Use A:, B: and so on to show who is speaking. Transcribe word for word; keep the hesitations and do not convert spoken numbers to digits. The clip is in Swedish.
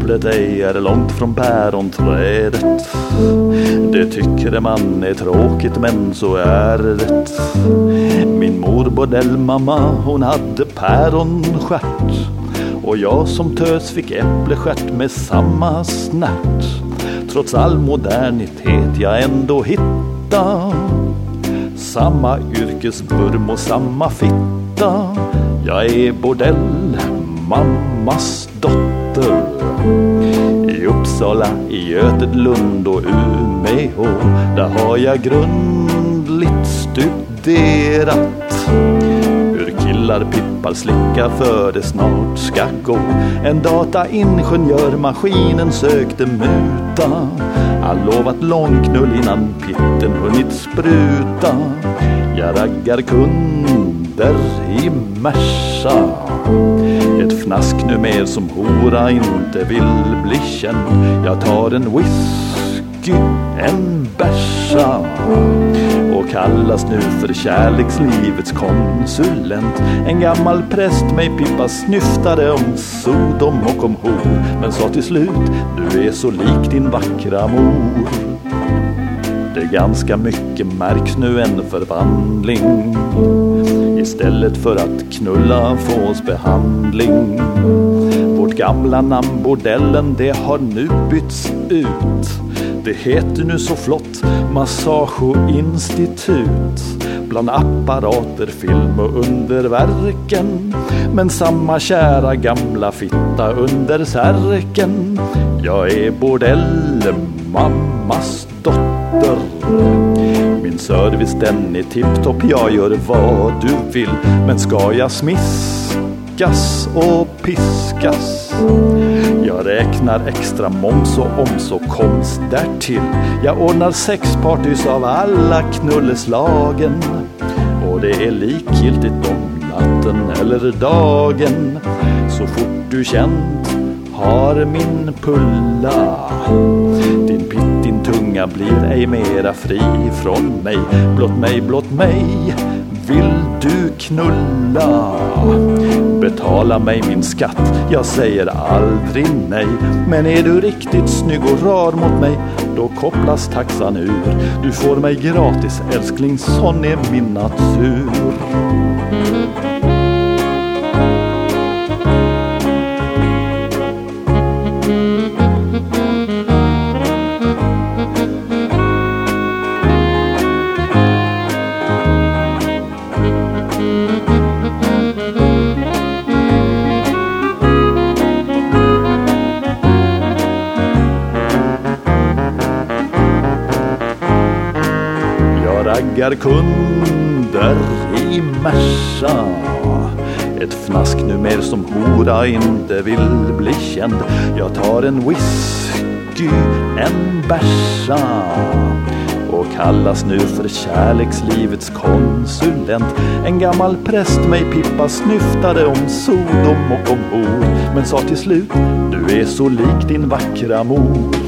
A: äpplet ej är långt från päronträdet. Det tycker man är tråkigt, men så är det. Min mor bordellmamma, hon hade päronstjärt, och jag som tös fick äpplestjärt med samma snärt. Trots all modernitet jag ändå hitta samma yrkesburm och samma fitta. Jag är bordell, mammas dotter. I Uppsala, i Göteborg och Umeå, där har jag grundligt studerat hur killar pippar slicka för det snart ska gå. En dataingenjör, maskinen sökte muta. Han lovat långknull innan pitten hunnit spruta. Jag raggar kunder i Mersa, ett fnask nu mer som hora inte vill bli känd. Jag tar en whisky, en bärsa, och kallas nu för kärlekslivets konsulent. En gammal präst mig pippa snyftade om Sodom och om hor, men sa till slut: du är så lik din vackra mor. Det är ganska mycket märks nu en förvandling. Istället för att knulla fås behandling. Vårt gamla namn bordellen, det har nu bytts ut. Det heter nu så flott Massagoinstitut. Bland apparater, film och underverken, men samma kära gamla fitta under särken. Jag är bordell, mammas dotter. Min service den är tipptopp, jag gör vad du vill. Men ska jag smiskas och piskas, jag räknar extra moms och oms och konst därtill. Jag ordnar sexpartys av alla knulleslagen, och det är likgiltigt om natten eller dagen. Så fort du känt har min pulla, din pitt, din tunga blir ej mera fri från mig. Blott mig, blott mig vill du knulla. Betala mig min skatt, jag säger aldrig nej. Men är du riktigt snygg och rar mot mig, då kopplas taxan ur. Du får mig gratis älskling, sån är min natur. Raggar kunder i Mersa, ett fnask nu mer som hora inte vill bli känd. Jag tar en whisky, en bärsa, och kallas nu för kärlekslivets konsulent. En gammal präst mig pippa snyftade om Sodom och om hor, men sa till slut: du är så lik din vackra mor.